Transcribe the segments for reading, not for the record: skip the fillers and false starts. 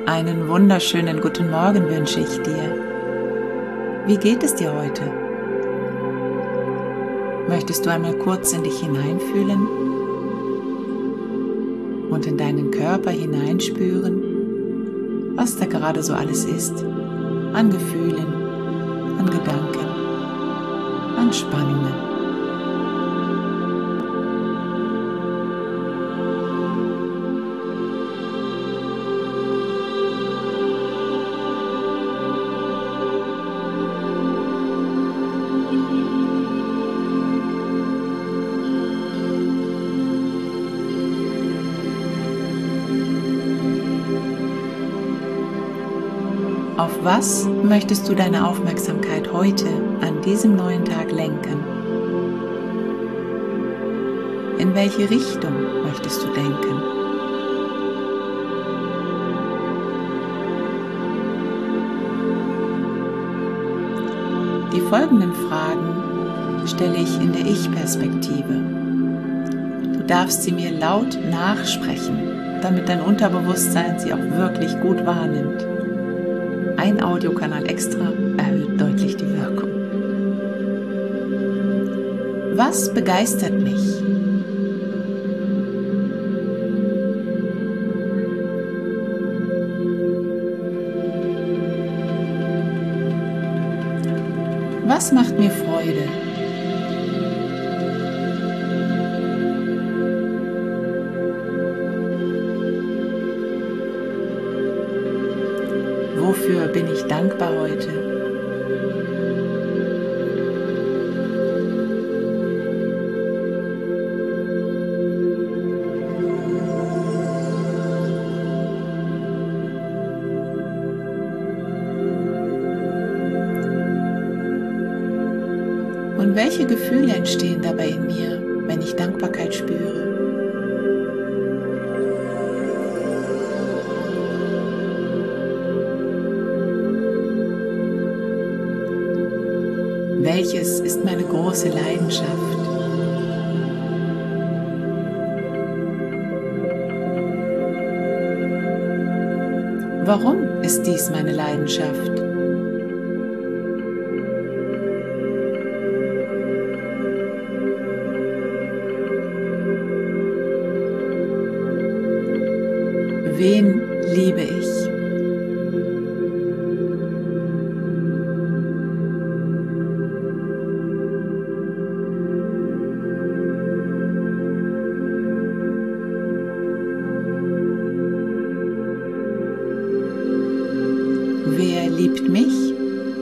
Einen wunderschönen guten Morgen wünsche ich dir. Wie geht es dir heute? Möchtest du einmal kurz in dich hineinfühlen und in deinen Körper hineinspüren, was da gerade so alles ist, an Gefühlen, an Gedanken, an Spannungen? Auf was möchtest du deine Aufmerksamkeit heute an diesem neuen Tag lenken? In welche Richtung möchtest du denken? Die folgenden Fragen stelle ich in der Ich-Perspektive. Du darfst sie mir laut nachsprechen, damit dein Unterbewusstsein sie auch wirklich gut wahrnimmt. Ein Audiokanal extra erhöht deutlich die Wirkung. Was begeistert mich? Was macht mir Freude? Wofür bin ich dankbar heute? Und welche Gefühle entstehen dabei in mir, wenn ich Dankbarkeit spüre? Welches ist meine große Leidenschaft? Warum ist dies meine Leidenschaft? Wen liebe ich? Wer liebt mich?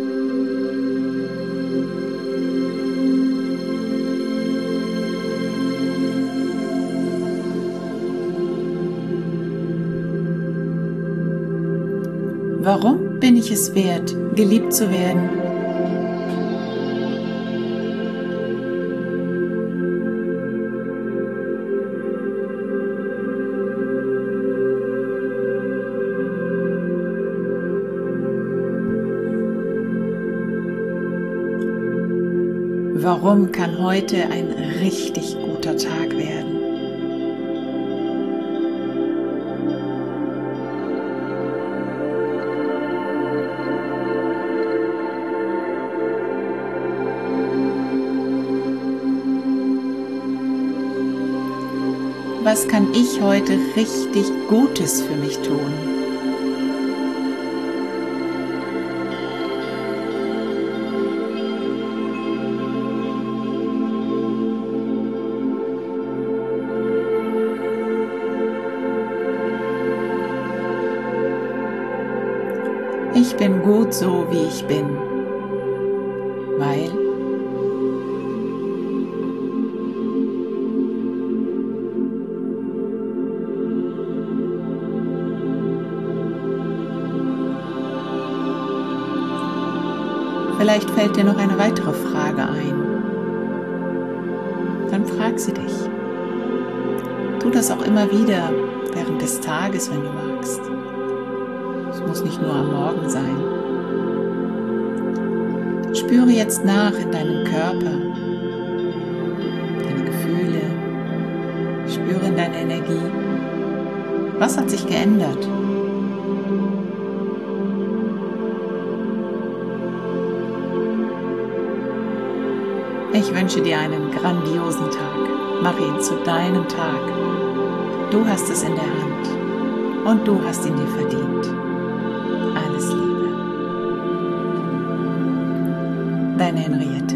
Warum bin ich es wert, geliebt zu werden? Warum kann heute ein richtig guter Tag werden? Was kann ich heute richtig Gutes für mich tun? Ich bin gut so, wie ich bin, weil vielleicht fällt dir noch eine weitere Frage ein. Dann frag sie dich. Tu das auch immer wieder während des Tages, wenn du magst. Es muss nicht nur am Morgen sein. Spüre jetzt nach in deinem Körper, deine Gefühle, spüre in deine Energie. Was hat sich geändert? Ich wünsche dir einen grandiosen Tag. Mach ihn zu deinem Tag. Du hast es in der Hand und du hast ihn dir verdient. Alles Liebe. Deine Henriette.